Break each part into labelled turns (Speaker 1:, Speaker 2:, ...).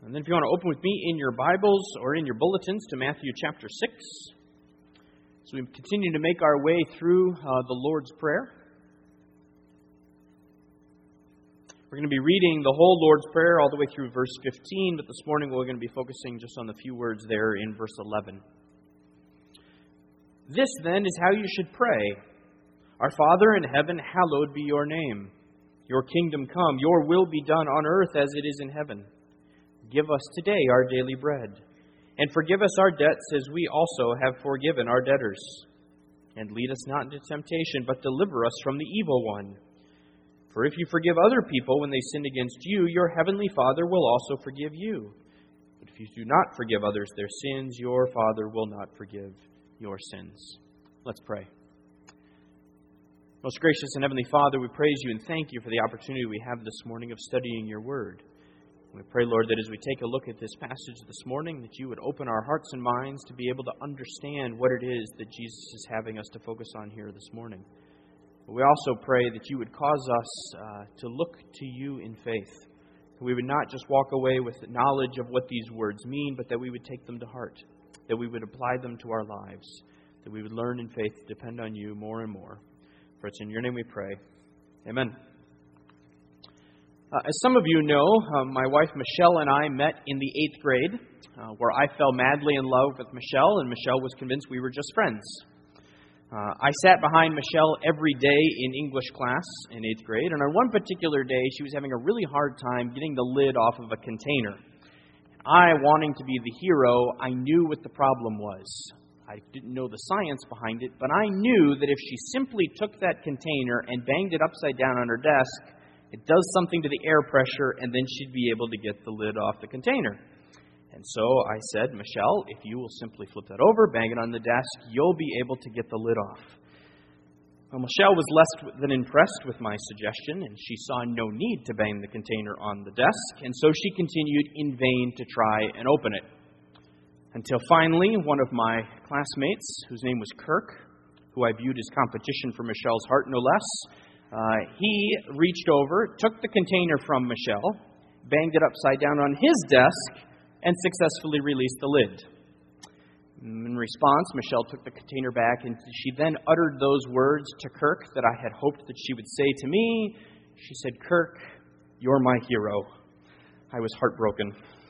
Speaker 1: And then if you want to open with me in your Bibles or in your bulletins to Matthew chapter 6. So we continue to make our way through the Lord's Prayer. We're going to be reading the whole Lord's Prayer all the way through verse 15, but this morning we're going to be focusing just on the few words there in verse 11. This then is how you should pray. Our Father in heaven, hallowed be your name. Your kingdom come, your will be done on earth as it is in heaven. Give us today our daily bread, and forgive us our debts as we also have forgiven our debtors. And lead us not into temptation, but deliver us from the evil one. For if you forgive other people when they sin against you, your heavenly Father will also forgive you. But if you do not forgive others their sins, your Father will not forgive your sins. Let's pray. Most gracious and heavenly Father, we praise you and thank you for the opportunity we have this morning of studying your word. We pray, Lord, that as we take a look at this passage this morning, that you would open our hearts and minds to be able to understand what it is that Jesus is having us to focus on here this morning. But we also pray that you would cause us to look to you in faith. That we would not just walk away with knowledge of what these words mean, but that we would take them to heart. That we would apply them to our lives. That we would learn in faith to depend on you more and more. For it's in your name we pray. Amen. As some of you know, my wife Michelle and I met in the 8th grade, where I fell madly in love with Michelle, and Michelle was convinced we were just friends. I sat behind Michelle every day in English class in 8th grade, and on one particular day, she was having a really hard time getting the lid off of a container. I, wanting to be the hero, I knew what the problem was. I didn't know the science behind it, but I knew that if she simply took that container and banged it upside down on her desk, it does something to the air pressure, and then she'd be able to get the lid off the container. And so I said, Michelle, if you will simply flip that over, bang it on the desk, you'll be able to get the lid off. Well, Michelle was less than impressed with my suggestion, and she saw no need to bang the container on the desk, and so she continued in vain to try and open it. Until finally, one of my classmates, whose name was Kirk, who I viewed as competition for Michelle's heart no less, he reached over, took the container from Michelle, banged it upside down on his desk, and successfully released the lid. In response, Michelle took the container back, and she then uttered those words to Kirk that I had hoped that she would say to me. She said, "Kirk, you're my hero." I was heartbroken.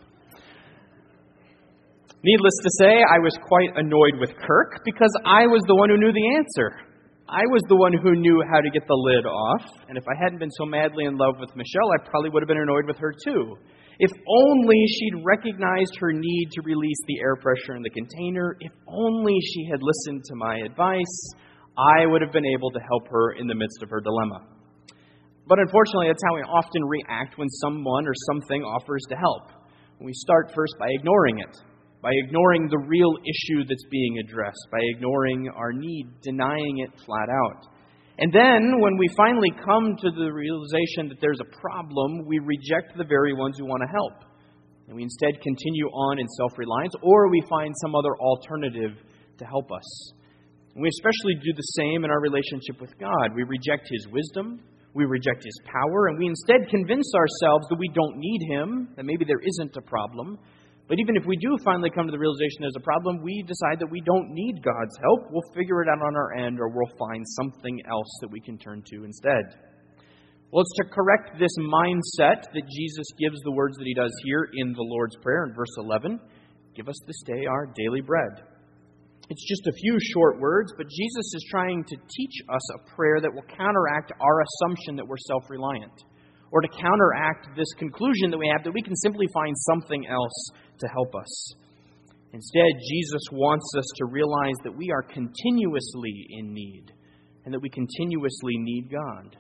Speaker 1: Needless to say, I was quite annoyed with Kirk because I was the one who knew the answer. I was the one who knew how to get the lid off, and if I hadn't been so madly in love with Michelle, I probably would have been annoyed with her too. If only she'd recognized her need to release the air pressure in the container, if only she had listened to my advice, I would have been able to help her in the midst of her dilemma. But unfortunately, that's how we often react when someone or something offers to help. We start first by ignoring it. By ignoring the real issue that's being addressed, by ignoring our need, denying it flat out. And then, when we finally come to the realization that there's a problem, we reject the very ones who want to help. And we instead continue on in self-reliance, or we find some other alternative to help us. And we especially do the same in our relationship with God. We reject His wisdom, we reject His power, and we instead convince ourselves that we don't need Him, that maybe there isn't a problem. But even if we do finally come to the realization there's a problem, we decide that we don't need God's help. We'll figure it out on our end, or we'll find something else that we can turn to instead. Well, it's to correct this mindset that Jesus gives the words that He does here in the Lord's Prayer in verse 11. Give us this day our daily bread. It's just a few short words, but Jesus is trying to teach us a prayer that will counteract our assumption that we're self-reliant, or to counteract this conclusion that we have that we can simply find something else to help us. Instead, Jesus wants us to realize that we are continuously in need, and that we continuously need God.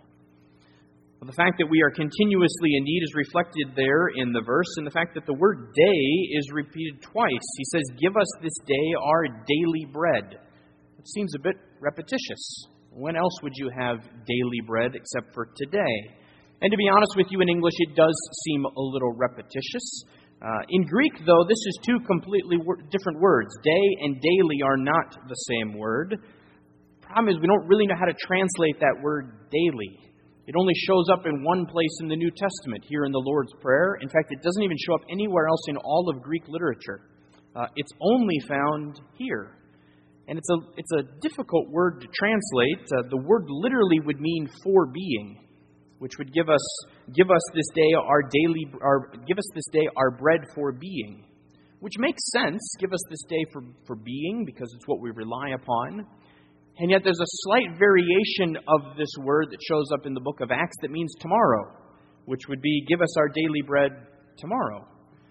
Speaker 1: Well, the fact that we are continuously in need is reflected there in the verse, and the fact that the word day is repeated twice. He says, "Give us this day our daily bread." It seems a bit repetitious. When else would you have daily bread except for today? And to be honest with you, in English, it does seem a little repetitious. In Greek, though, this is two completely different words. Day and daily are not the same word. The problem is we don't really know how to translate that word daily. It only shows up in one place in the New Testament, here in the Lord's Prayer. In fact, it doesn't even show up anywhere else in all of Greek literature. It's only found here. And it's a difficult word to translate. The word literally would mean for being, which would give us this day our bread for being, which makes sense. Give us this day for being, because it's what we rely upon. And yet there's a slight variation of this word that shows up in the book of Acts that means tomorrow, which would be give us our daily bread tomorrow.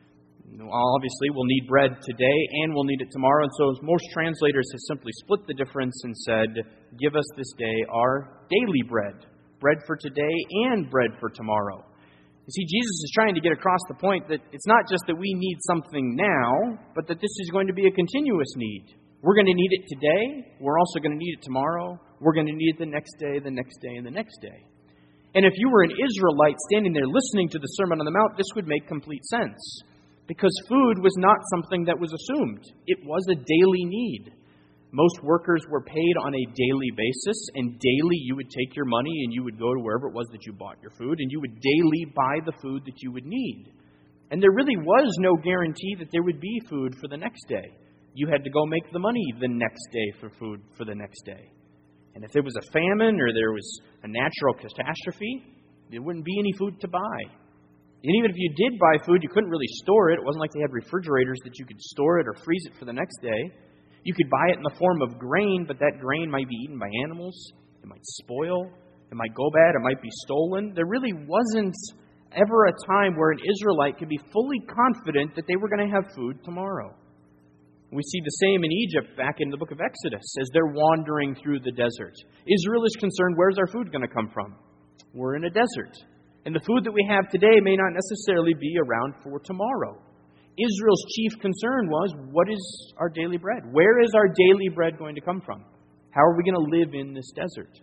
Speaker 1: Obviously, we'll need bread today and we'll need it tomorrow. And so most translators have simply split the difference and said, give us this day our daily bread. Bread for today and bread for tomorrow. You see, Jesus is trying to get across the point that it's not just that we need something now, but that this is going to be a continuous need. We're going to need it today. We're also going to need it tomorrow. We're going to need it the next day, the next day, and the next day. And if you were an Israelite standing there listening to the Sermon on the Mount, this would make complete sense. Because food was not something that was assumed. It was a daily need. Most workers were paid on a daily basis, and daily you would take your money and you would go to wherever it was that you bought your food, and you would daily buy the food that you would need. And there really was no guarantee that there would be food for the next day. You had to go make the money the next day for food for the next day. And if there was a famine or there was a natural catastrophe, there wouldn't be any food to buy. And even if you did buy food, you couldn't really store it. It wasn't like they had refrigerators that you could store it or freeze it for the next day. You could buy it in the form of grain, but that grain might be eaten by animals. It might spoil. It might go bad. It might be stolen. There really wasn't ever a time where an Israelite could be fully confident that they were going to have food tomorrow. We see the same in Egypt back in the book of Exodus as they're wandering through the desert. Israel is concerned, where's our food going to come from? We're in a desert. And the food that we have today may not necessarily be around for tomorrow. Israel's chief concern was, what is our daily bread? Where is our daily bread going to come from? How are we going to live in this desert?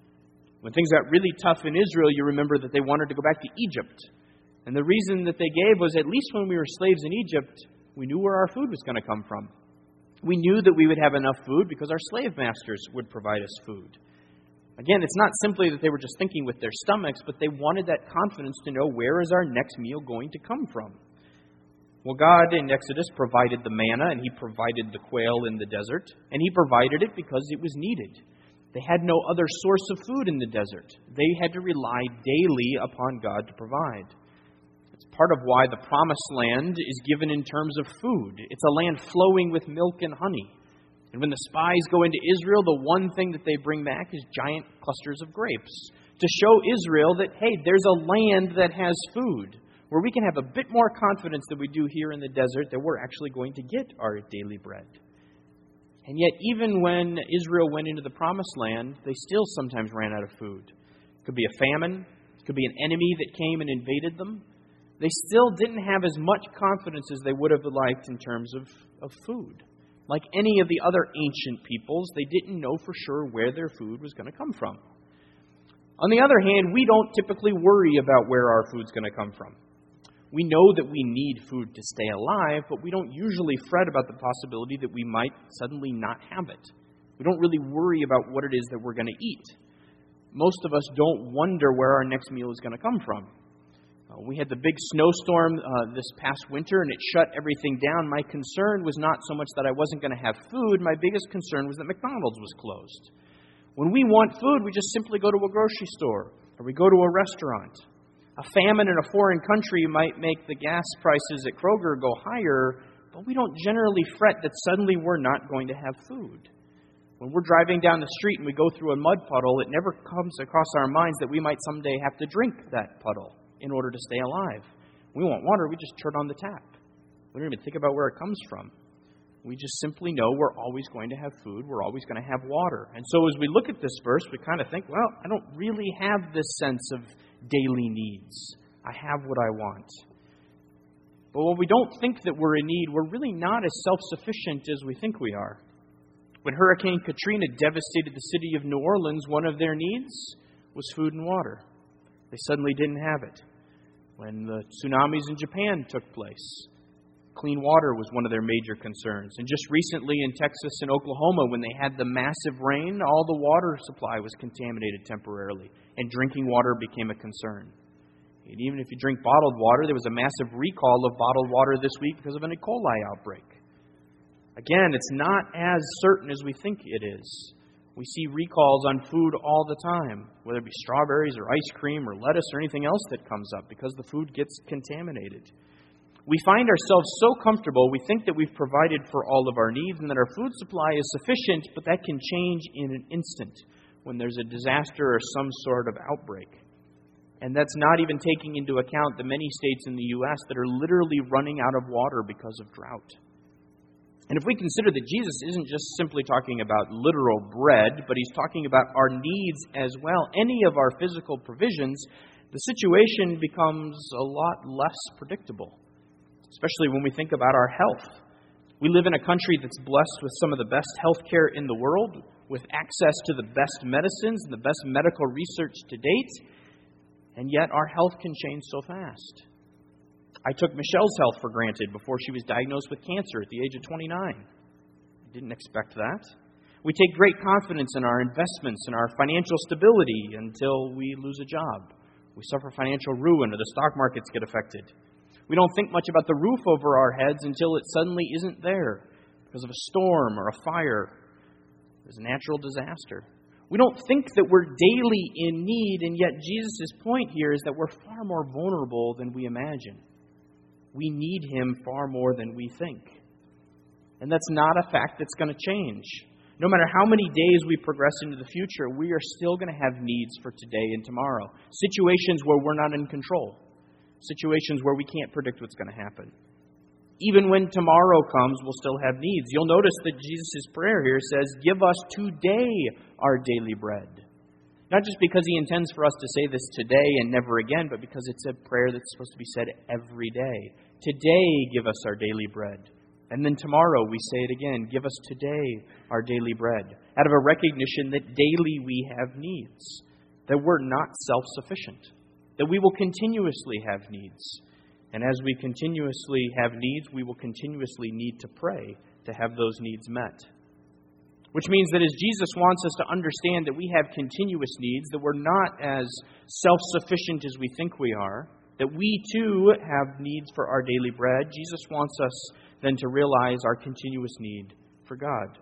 Speaker 1: When things got really tough in Israel, you remember that they wanted to go back to Egypt. And the reason that they gave was, at least when we were slaves in Egypt, we knew where our food was going to come from. We knew that we would have enough food because our slave masters would provide us food. Again, it's not simply that they were just thinking with their stomachs, but they wanted that confidence to know, where is our next meal going to come from? Well, God in Exodus provided the manna, and He provided the quail in the desert, and He provided it because it was needed. They had no other source of food in the desert. They had to rely daily upon God to provide. It's part of why the promised land is given in terms of food. It's a land flowing with milk and honey. And when the spies go into Israel, the one thing that they bring back is giant clusters of grapes to show Israel that, hey, there's a land that has food, where we can have a bit more confidence than we do here in the desert that we're actually going to get our daily bread. And yet, even when Israel went into the promised land, they still sometimes ran out of food. It could be a famine. It could be an enemy that came and invaded them. They still didn't have as much confidence as they would have liked in terms of food. Like any of the other ancient peoples, they didn't know for sure where their food was going to come from. On the other hand, we don't typically worry about where our food's going to come from. We know that we need food to stay alive, but we don't usually fret about the possibility that we might suddenly not have it. We don't really worry about what it is that we're going to eat. Most of us don't wonder where our next meal is going to come from. We had the big snowstorm this past winter, and it shut everything down. My concern was not so much that I wasn't going to have food. My biggest concern was that McDonald's was closed. When we want food, we just simply go to a grocery store, or we go to a restaurant. A famine in a foreign country might make the gas prices at Kroger go higher, but we don't generally fret that suddenly we're not going to have food. When we're driving down the street and we go through a mud puddle, it never comes across our minds that we might someday have to drink that puddle in order to stay alive. We want water, we just turn on the tap. We don't even think about where it comes from. We just simply know we're always going to have food, we're always going to have water. And so as we look at this verse, we kind of think, well, I don't really have this sense of daily needs. I have what I want. But when we don't think that we're in need, we're really not as self-sufficient as we think we are. When Hurricane Katrina devastated the city of New Orleans, one of their needs was food and water. They suddenly didn't have it. When the tsunamis in Japan took place, Clean water was one of their major concerns. And just recently in Texas and Oklahoma, when they had the massive rain, all the water supply was contaminated temporarily, and drinking water became a concern. And even if you drink bottled water, there was a massive recall of bottled water this week because of an E. coli outbreak. Again, it's not as certain as we think it is. We see recalls on food all the time, whether it be strawberries or ice cream or lettuce or anything else that comes up because the food gets contaminated. We find ourselves so comfortable, we think that we've provided for all of our needs and that our food supply is sufficient, but that can change in an instant when there's a disaster or some sort of outbreak. And that's not even taking into account the many states in the U.S. that are literally running out of water because of drought. And if we consider that Jesus isn't just simply talking about literal bread, but he's talking about our needs as well, any of our physical provisions, the situation becomes a lot less predictable, especially when we think about our health. We live in a country that's blessed with some of the best health care in the world, with access to the best medicines and the best medical research to date, and yet our health can change so fast. I took Michelle's health for granted before she was diagnosed with cancer at the age of 29. I didn't expect that. We take great confidence in our investments and our financial stability until we lose a job. We suffer financial ruin or the stock markets get affected. We don't think much about the roof over our heads until it suddenly isn't there because of a storm or a fire. There's a natural disaster. We don't think that we're daily in need, and yet Jesus' point here is that we're far more vulnerable than we imagine. We need him far more than we think. And that's not a fact that's going to change. No matter how many days we progress into the future, we are still going to have needs for today and tomorrow. Situations where we're not in control. Situations where we can't predict what's going to happen. Even when tomorrow comes, we'll still have needs. You'll notice that Jesus' prayer here says, "Give us today our daily bread." Not just because he intends for us to say this today and never again, but because it's a prayer that's supposed to be said every day. Today, give us our daily bread. And then tomorrow we say it again, give us today our daily bread. Out of a recognition that daily we have needs, that we're not self-sufficient, that we will continuously have needs. And as we continuously have needs, we will continuously need to pray to have those needs met. Which means that as Jesus wants us to understand that we have continuous needs, that we're not as self-sufficient as we think we are, that we too have needs for our daily bread, Jesus wants us then to realize our continuous need for God.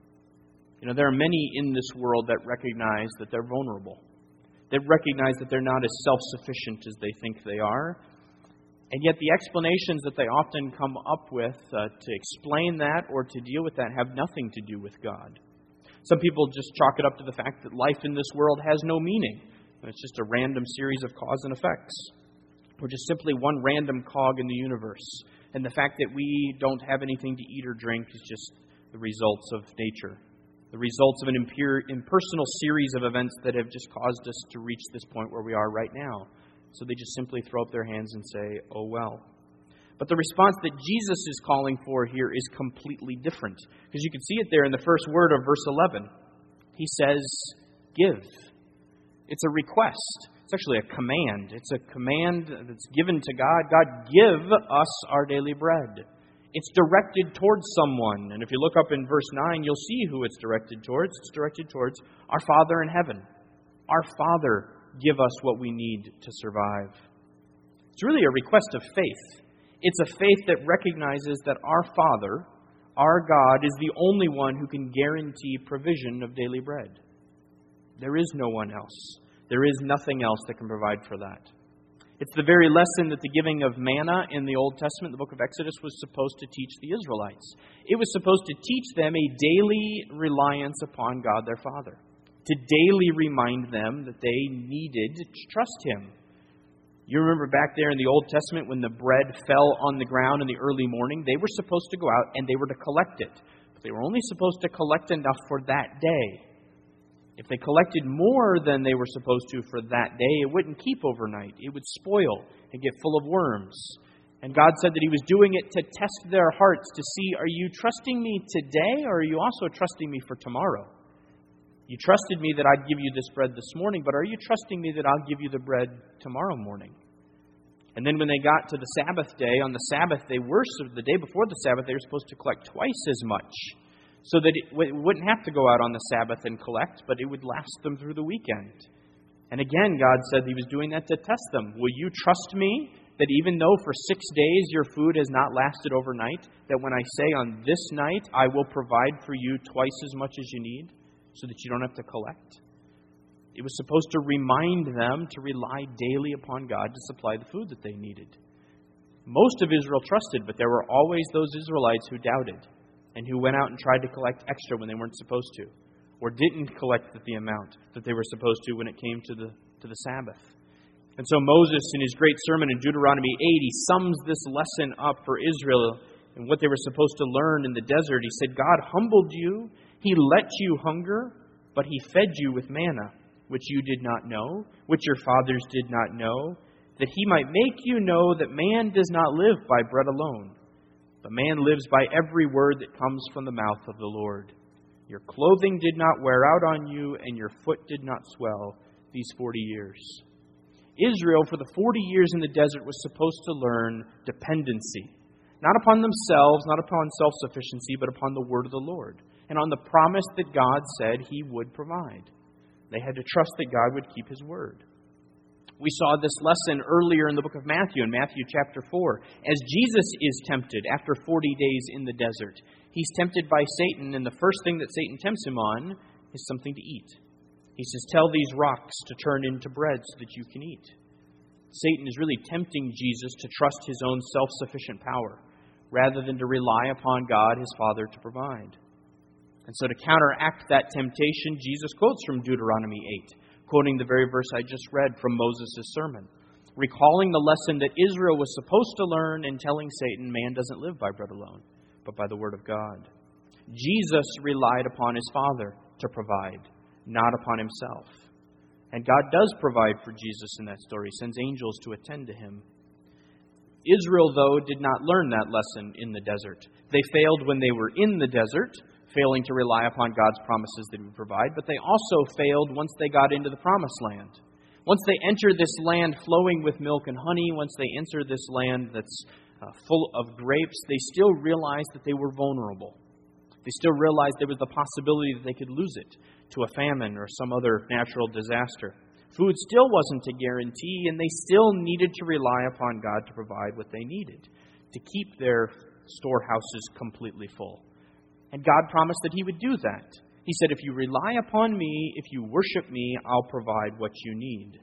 Speaker 1: You know, there are many in this world that recognize that they're vulnerable, that recognize that they're not as self-sufficient as they think they are, and yet the explanations that they often come up with to explain that or to deal with that have nothing to do with God. Some people just chalk it up to the fact that life in this world has no meaning. It's just a random series of cause and effects. Or just simply one random cog in the universe. And the fact that we don't have anything to eat or drink is just the results of nature. The results of an impersonal series of events that have just caused us to reach this point where we are right now. So they just simply throw up their hands and say, "Oh well." But the response that Jesus is calling for here is completely different. Because you can see it there in the first word of verse 11. He says, "Give." It's a request. It's actually a command. It's a command that's given to God. God, give us our daily bread. It's directed towards someone. And if you look up in verse 9, you'll see who it's directed towards. It's directed towards our Father in heaven. Our Father, give us what we need to survive. It's really a request of faith. It's a faith that recognizes that our Father, our God, is the only one who can guarantee provision of daily bread. There is no one else. There is nothing else that can provide for that. It's the very lesson that the giving of manna in the Old Testament, the book of Exodus, was supposed to teach the Israelites. It was supposed to teach them a daily reliance upon God their Father. To daily remind them that they needed to trust Him. You remember back there in the Old Testament when the bread fell on the ground in the early morning, they were supposed to go out and they were to collect it. But they were only supposed to collect enough for that day. If they collected more than they were supposed to for that day, it wouldn't keep overnight. It would spoil and get full of worms. And God said that He was doing it to test their hearts to see, are you trusting me today or are you also trusting me for tomorrow? You trusted me that I'd give you this bread this morning, but are you trusting me that I'll give you the bread tomorrow morning? And then when they got to the Sabbath day, on the Sabbath the day before the Sabbath, they were supposed to collect twice as much, so that it wouldn't have to go out on the Sabbath and collect, but it would last them through the weekend. And again, God said He was doing that to test them. Will you trust me that even though for 6 days your food has not lasted overnight, that when I say on this night I will provide for you twice as much as you need, so that you don't have to collect? It was supposed to remind them to rely daily upon God to supply the food that they needed. Most of Israel trusted, but there were always those Israelites who doubted and who went out and tried to collect extra when they weren't supposed to, or didn't collect the amount that they were supposed to when it came to the Sabbath. And so Moses, in his great sermon in Deuteronomy 8, he sums this lesson up for Israel and what they were supposed to learn in the desert. He said, God humbled you, He let you hunger, but He fed you with manna, which you did not know, which your fathers did not know, that He might make you know that man does not live by bread alone, but man lives by every word that comes from the mouth of the Lord. Your clothing did not wear out on you, and your foot did not swell these 40 years. Israel, for the 40 years in the desert, was supposed to learn dependency, not upon themselves, not upon self-sufficiency, but upon the word of the Lord, and on the promise that God said He would provide. They had to trust that God would keep His word. We saw this lesson earlier in the book of Matthew, in Matthew chapter 4. As Jesus is tempted after 40 days in the desert, He's tempted by Satan, and the first thing that Satan tempts Him on is something to eat. He says, tell these rocks to turn into bread so that you can eat. Satan is really tempting Jesus to trust his own self-sufficient power, rather than to rely upon God, His Father, to provide. And so to counteract that temptation, Jesus quotes from Deuteronomy 8, quoting the very verse I just read from Moses' sermon, recalling the lesson that Israel was supposed to learn and telling Satan, man doesn't live by bread alone, but by the word of God. Jesus relied upon His Father to provide, not upon Himself. And God does provide for Jesus in that story. He sends angels to attend to Him. Israel, though, did not learn that lesson in the desert. They failed when they were in the desert, failing to rely upon God's promises that He would provide, but they also failed once they got into the promised land. Once they enter this land flowing with milk and honey, once they enter this land that's full of grapes, they still realized that they were vulnerable. They still realized there was the possibility that they could lose it to a famine or some other natural disaster. Food still wasn't a guarantee, and they still needed to rely upon God to provide what they needed to keep their storehouses completely full. And God promised that He would do that. He said, if you rely upon me, if you worship me, I'll provide what you need.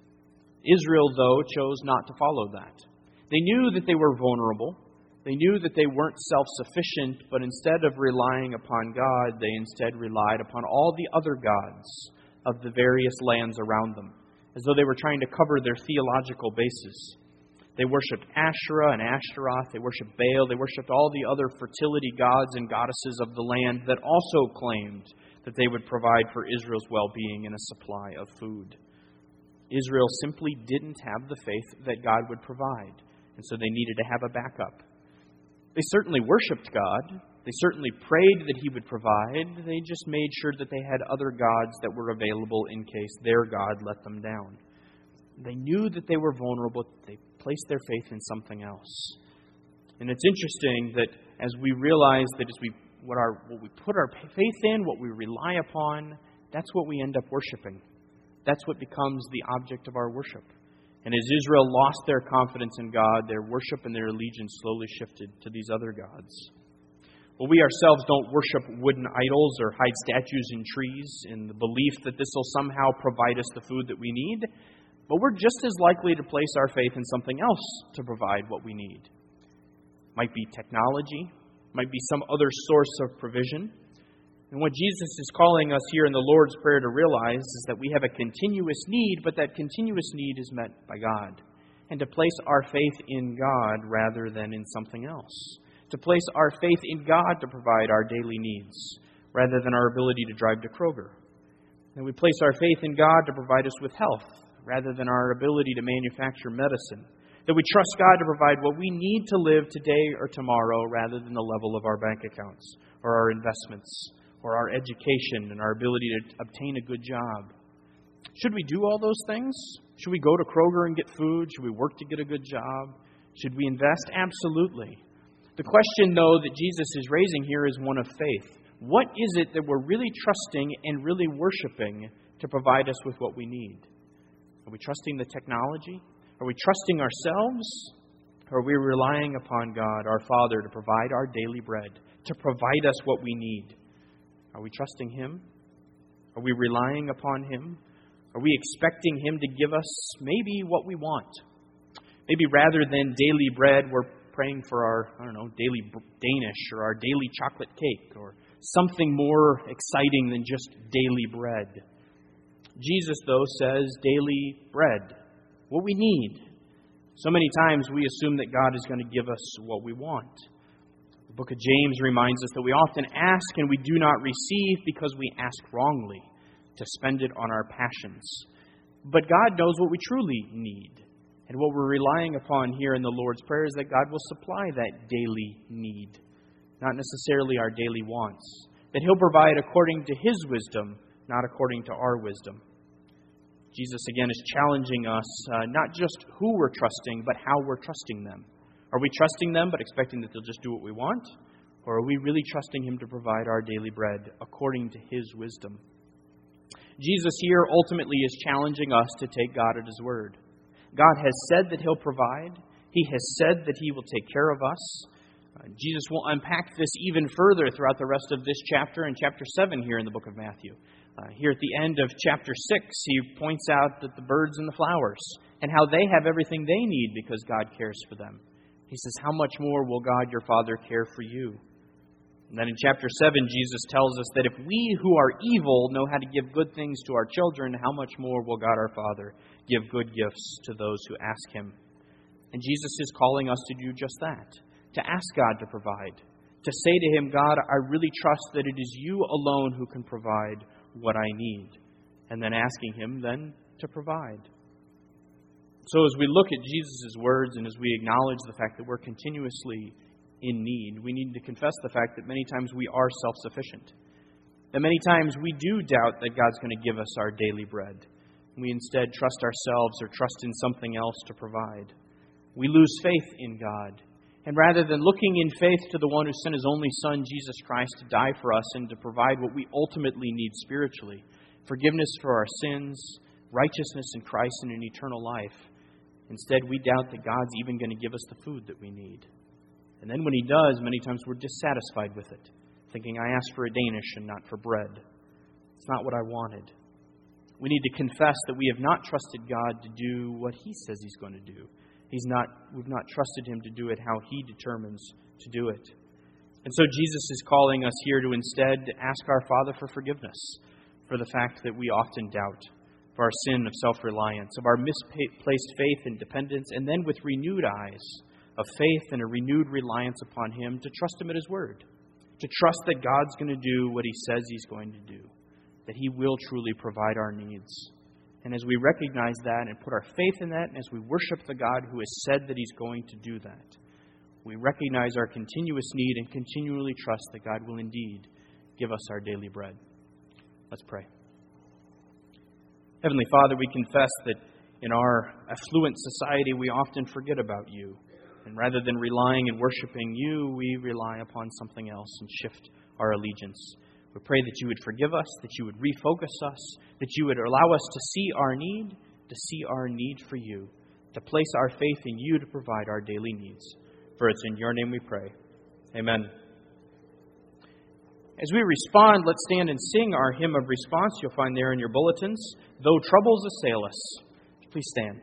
Speaker 1: Israel, though, chose not to follow that. They knew that they were vulnerable. They knew that they weren't self-sufficient, but instead of relying upon God, they instead relied upon all the other gods of the various lands around them, as though they were trying to cover their theological bases. They worshipped Asherah and Ashtaroth. They worshipped Baal. They worshipped all the other fertility gods and goddesses of the land that also claimed that they would provide for Israel's well-being and a supply of food. Israel simply didn't have the faith that God would provide, and so they needed to have a backup. They certainly worshipped God. They certainly prayed that He would provide. They just made sure that they had other gods that were available in case their God let them down. They knew that they were vulnerable. They placed their faith in something else. And it's interesting that as we realize that what we put our faith in, what we rely upon, that's what we end up worshiping. That's what becomes the object of our worship. And as Israel lost their confidence in God, their worship and their allegiance slowly shifted to these other gods. Well, we ourselves don't worship wooden idols or hide statues in trees in the belief that this will somehow provide us the food that we need. But we're just as likely to place our faith in something else to provide what we need. Might be technology, might be some other source of provision. And what Jesus is calling us here in the Lord's Prayer to realize is that we have a continuous need, but that continuous need is met by God. And to place our faith in God rather than in something else. To place our faith in God to provide our daily needs rather than our ability to drive to Kroger. And we place our faith in God to provide us with health rather than our ability to manufacture medicine. That we trust God to provide what we need to live today or tomorrow rather than the level of our bank accounts or our investments or our education and our ability to obtain a good job. Should we do all those things? Should we go to Kroger and get food? Should we work to get a good job? Should we invest? Absolutely. The question, though, that Jesus is raising here is one of faith. What is it that we're really trusting and really worshiping to provide us with what we need? Are we trusting the technology? Are we trusting ourselves? Or are we relying upon God, our Father, to provide our daily bread, to provide us what we need? Are we trusting Him? Are we relying upon Him? Are we expecting Him to give us maybe what we want? Maybe rather than daily bread, we're praying for our, daily Danish or our daily chocolate cake or something more exciting than just daily bread. Jesus, though, says daily bread, what we need. So many times we assume that God is going to give us what we want. The book of James reminds us that we often ask and we do not receive because we ask wrongly, to spend it on our passions. But God knows what we truly need. And what we're relying upon here in the Lord's Prayer is that God will supply that daily need, not necessarily our daily wants. That He'll provide according to His wisdom, not according to our wisdom. Jesus, again, is challenging us, not just who we're trusting, but how we're trusting them. Are we trusting them but expecting that they'll just do what we want? Or are we really trusting Him to provide our daily bread according to His wisdom? Jesus here ultimately is challenging us to take God at His word. God has said that He'll provide. He has said that He will take care of us. Jesus will unpack this even further throughout the rest of this chapter and chapter 7 here in the book of Matthew. Here at the end of chapter 6, He points out that the birds and the flowers and how they have everything they need because God cares for them. He says, how much more will God your Father care for you? And then in chapter 7, Jesus tells us that if we who are evil know how to give good things to our children, how much more will God our Father give good gifts to those who ask Him? And Jesus is calling us to do just that, to ask God to provide, to say to Him, God, I really trust that it is You alone who can provide what I need, and then asking Him then to provide. So as we look at Jesus' words and as we acknowledge the fact that we're continuously in need, we need to confess the fact that many times we are self-sufficient. That many times we do doubt that God's going to give us our daily bread. We instead trust ourselves or trust in something else to provide. We lose faith in God. And rather than looking in faith to the one who sent His only Son, Jesus Christ, to die for us and to provide what we ultimately need spiritually, forgiveness for our sins, righteousness in Christ, and an eternal life, instead we doubt that God's even going to give us the food that we need. And then when He does, many times we're dissatisfied with it, thinking, I asked for a Danish and not for bread. It's not what I wanted. We need to confess that we have not trusted God to do what He says He's going to do. We've not trusted Him to do it how He determines to do it. And so Jesus is calling us here to instead ask our Father for forgiveness for the fact that we often doubt, for our sin of self-reliance, of our misplaced faith and dependence, and then with renewed eyes of faith and a renewed reliance upon Him, to trust Him at His word, to trust that God's going to do what He says He's going to do, that He will truly provide our needs. And as we recognize that and put our faith in that, and as we worship the God who has said that He's going to do that, we recognize our continuous need and continually trust that God will indeed give us our daily bread. Let's pray. Heavenly Father, we confess that in our affluent society we often forget about You. And rather than relying and worshiping You, we rely upon something else and shift our allegiance. We pray that You would forgive us, that You would refocus us, that You would allow us to see our need for You, to place our faith in You to provide our daily needs. For it's in Your name we pray. Amen. As we respond, let's stand and sing our hymn of response. You'll find there in your bulletins, Though Troubles Assail Us. Please stand.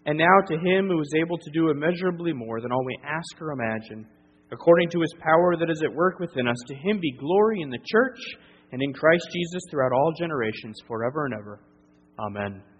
Speaker 1: And now to Him who is able to do immeasurably more than all we ask or imagine, according to His power that is at work within us, to Him be glory in the church and in Christ Jesus throughout all generations, forever and ever. Amen.